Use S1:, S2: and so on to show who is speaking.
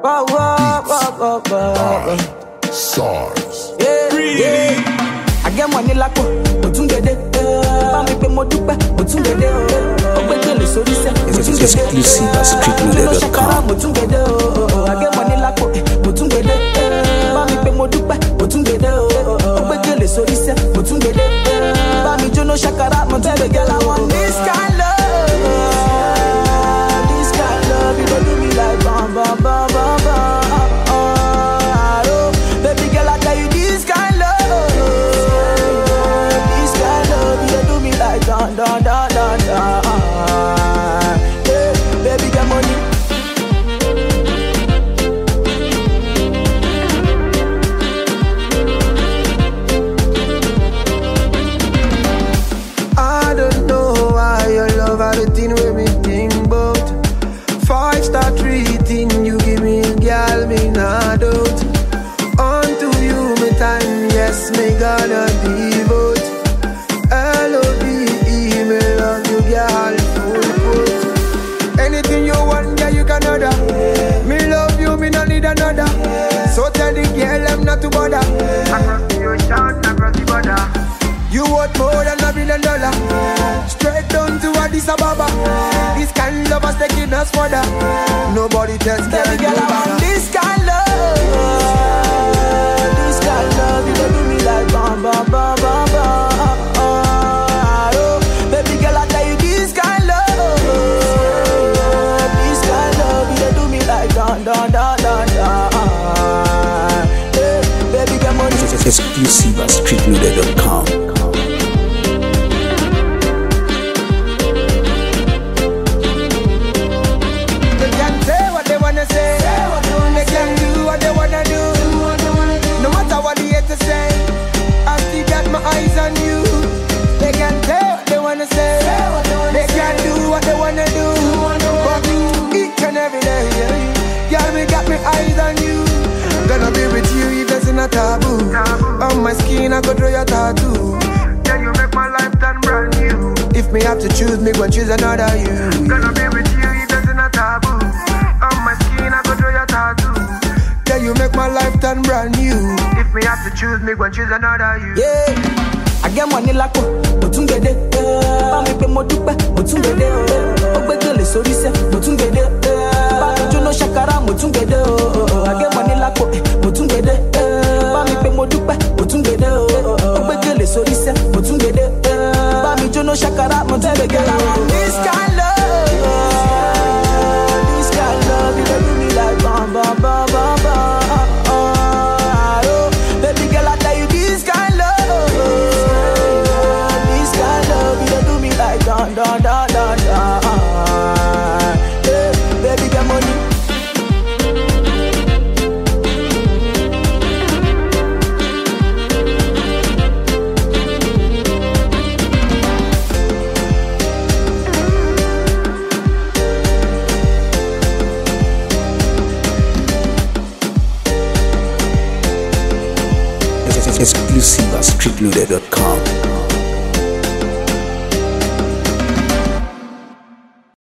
S1: Whoa, whoa, whoa, whoa, whoa.
S2: SARS.
S1: Yeah. I get money like Otungede. Bami pe mo dupe Otungede. Ogbekele sori se.
S3: Exclusive at streetloader.com.
S1: Otungede. I get money like Otungede. Bami pe mo dupe Otungede. Ogbekele sori se. Otungede. Bami jono shakara mo tell the girl I want this kind love. This kind love you gon' do me like bam bam bam bam bam. Baby girl I tell you this kind love. Dun, dun, dun, dun, dun. Yeah, baby, get money.
S4: I don't know why your love had a thing with me think about 5-star treating you give me, girl, me not out. Unto you, me time, yes, me gonna devote. L-O-V-E, me love you, girl, full. Anything you want, yeah, you can order. Me love you, me no need another. So tell the girl I'm not to bother. Across the ocean, across the border. You want more than $1 billion. Straight down to Addis Ababa. This kind of love is taking us further. Nobody tells girl
S1: I want this kind love. This kind love, you gon' do me like bam bam bam bam bam. Baby girl, I tell you this kind love. This kind love, you gon' do me like dun dun dun dun dun. Baby get money.
S3: Exclusive at streetloader.com.
S4: Eyes on you. They can say what they wanna say. They can do what they wanna do. But you each and every day, girl, me got me eyes on you. Gonna be with you if there's not taboo. On my skin I could draw your tattoo. Yeah, you make my life turn brand new. If me have to choose, me go choose another you. Gonna be with you if there's not taboo. On my skin I could draw your tattoo. Yeah, you make my life turn brand new. If me have to choose, me go choose another you.
S1: Yeah. I get money like Otungede. Bami pe mo dupe Otungede. Ogbekele sori se Otungede. Bami jono shakara Otungede. I get money like Otungede. Bami pe mo dupe Otungede. Ogbekele sori se Otungede. Bami jono shakara mo tell the girl I want this kind love. This kind love, you gon' do me like bam bam bam bam bam. Baby girl, I tell you this kind love. Dun, dun, dun, dun, dun. Yeah, baby, get money.
S3: Exclusive at streetloader.com.